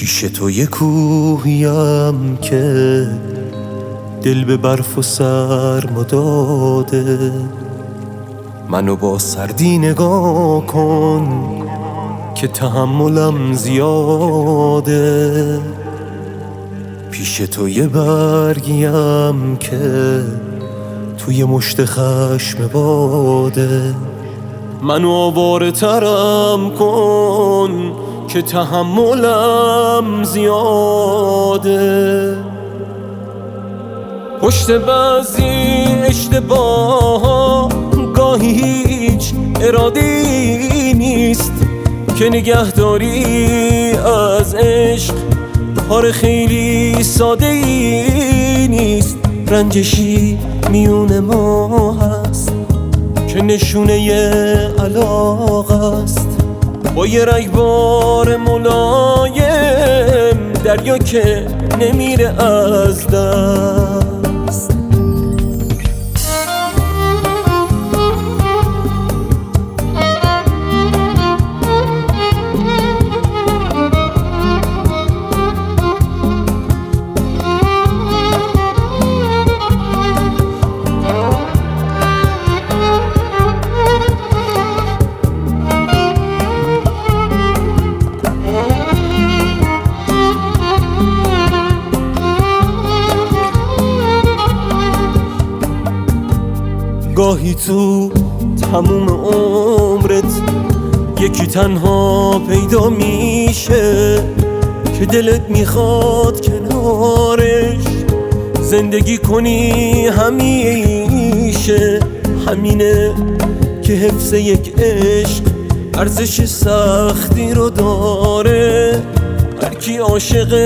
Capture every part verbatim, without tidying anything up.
پیش تو یه کوهیم که دل به برف و سرما داده، منو با سردی نگاه کن که تحملم زیاده. پیش تو یه برگیم که توی مشت خشم باده، منو آواره ترم کن که تحملم زیاده. پشت بعضی اشتباه گاهی هیچ اراده‌ای نیست که نگهداری از عشق کار خیلی ساده ای نیست. رنجشی میون ما هست که نشونه علاقه است، با یه رگبار ملایم دریا که نمیره از دست. گاهی تو تموم عمرت یکی تنها پیدا میشه که دلت میخواد کنارش زندگی کنی همیشه. همینه که حفظ یک عشق ارزش سختی رو داره. هر کی عاشق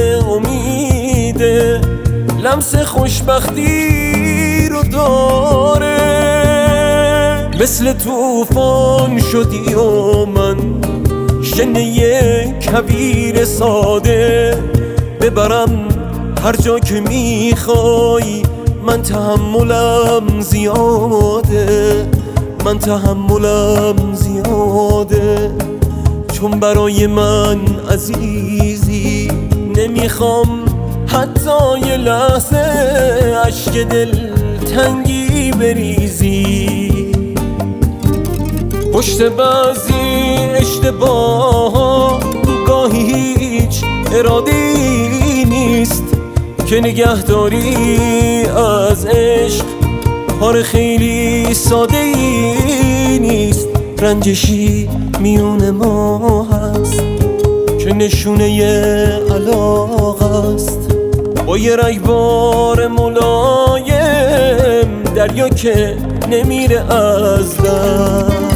امیده لمس خوشبختی رو داره. مثل طوفان شدی و من شنه یک کویر ساده، ببرم هر جا که میخوای. من تحملم زیاده، من تحملم زیاده، چون برای من عزیزی نمیخوام حتی یه لحظه اشک دل تنگی بریزی. پشت بعضی اشتباه گاهی هیچ اراده‌ای نیست که نگهداری از عشق کار خیلی ساده ای نیست. رنجشی میون ما هست که نشونه علاقه است، با یه رگبار ملایم دریا که نمیره از دست.